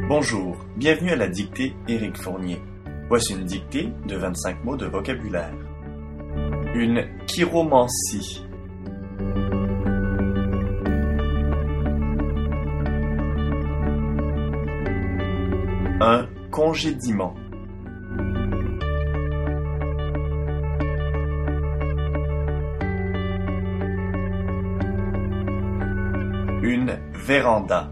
Bonjour, bienvenue à la dictée Éric Fournier. Voici une dictée de 25 mots de vocabulaire. Une chiromancie. Un congédiement. Une véranda.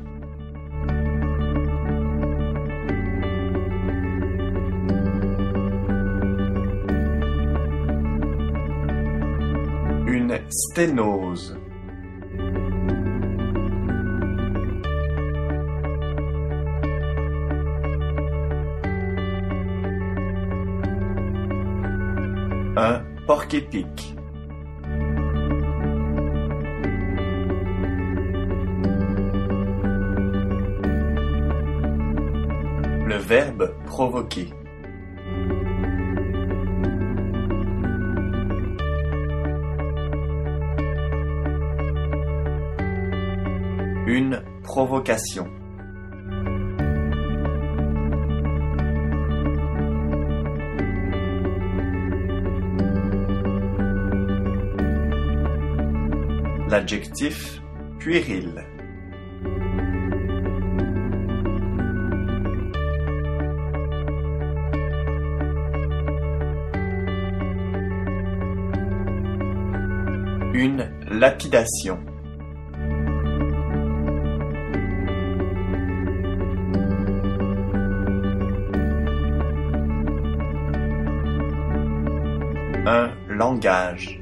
Une sténose. Un porc-épic. Le verbe provoquer. Une provocation. L'adjectif puéril. Une lapidation. Un langage.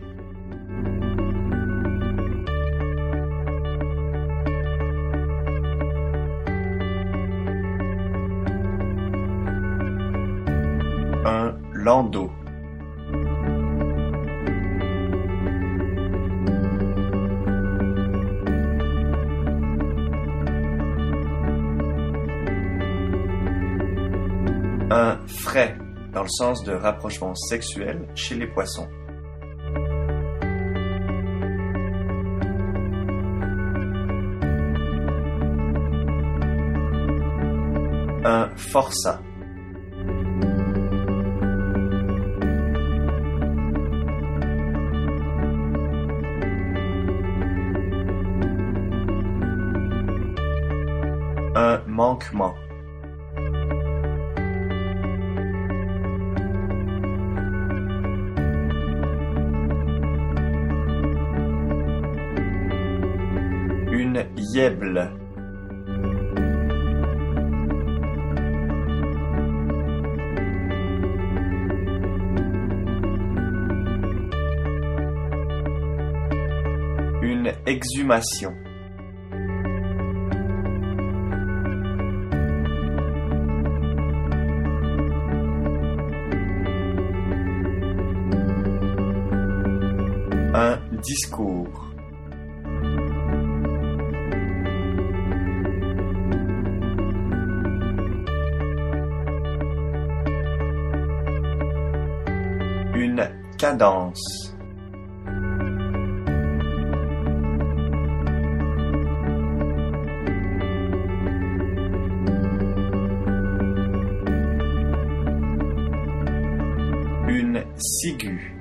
Un landau. Un frais, dans le sens de rapprochement sexuel chez les poissons. Un forçat. Un manquement. Une yèble. Une exhumation. Un discours. Une cadence. Une ciguë.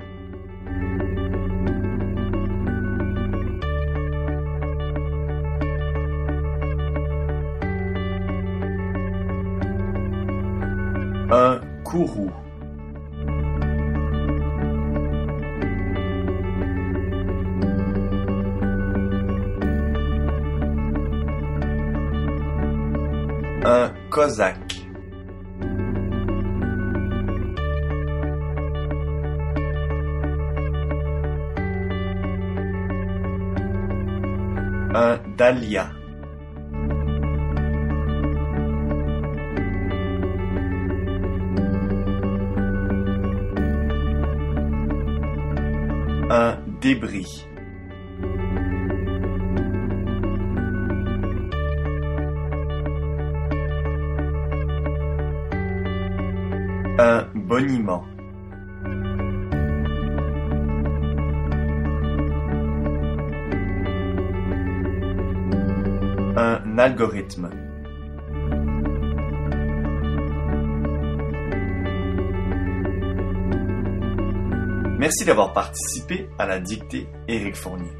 Un courroux. Un cosaque. Un dahlia. Un débris. Un boniment. Un algorithme. Merci d'avoir participé à la dictée Éric Fournier.